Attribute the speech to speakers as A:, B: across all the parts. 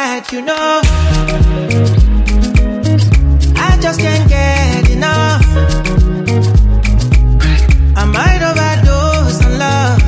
A: bad, you know. I just can't get enough. I might overdose on love.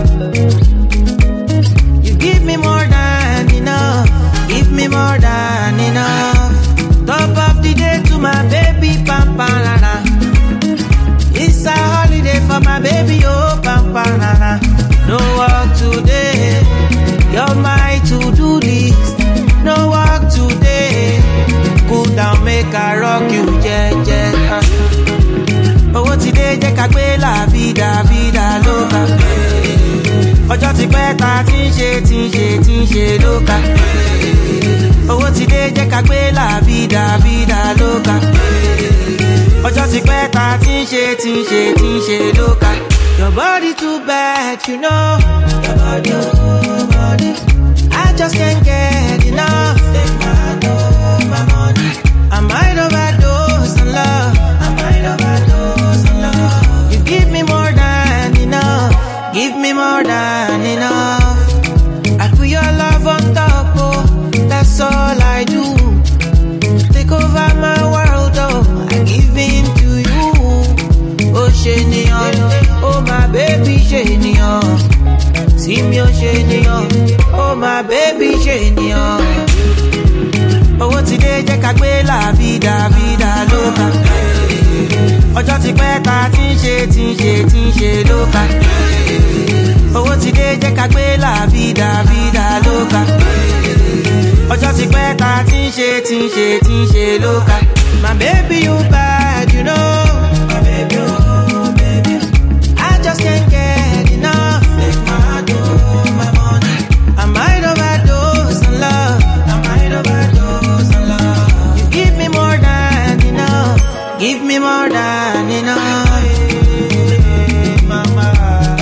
A: You give me more than enough. Give me more than enough. Top of the day to my baby, pam pam la la. It's a holiday for my baby, oh pam pam la la. No work today, you're my to-do list. No work today, cool down, make I rock you, yeah, yeah. Owó ti dé jẹ́ ká gbé la vida, vida loca. Ọjọ́ ti pẹ́ ta ti ń ṣe lóka. Owó ti dé jẹ́ ká gbé la vida, vida loca. Ọjọ́ ti pẹ́ ta ti ń ṣe lóka. Your body too bad, you know. Your body, oh body. I just can't get enough. Take my dough, my money. I might overdose on love. I might overdose on love. You give me more than enough. Give me more than enough. I put your love on top, oh. That's all I do. Take over my world, oh. I give in to you. Oh, Shenion. Oh, my baby, Shenion. See me, oh, Shenion. Oh, my baby, Shenion. Owó ti dé jẹ́ ká gbé la vida, vida loca. Ọjọ́ ti pẹ́ ta ti ń ṣe lóka. Owó ti dé jẹ́ ká gbé la vida, vida loca. Ọjọ́ ti pẹ́ ta ti ń ṣe lóka. My baby, you bad, you know. My baby, oh baby. I just can't get enough. Take my dough, my money. I might overdose on love. I might overdose on love. You give me more than enough. Give me more than enough. Mama,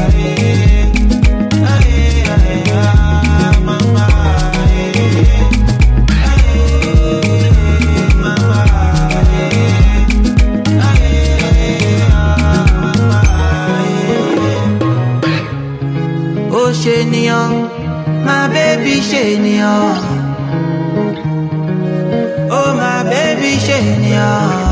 A: mama, oh Shenion, my baby Shenion. Oh my baby Shenion.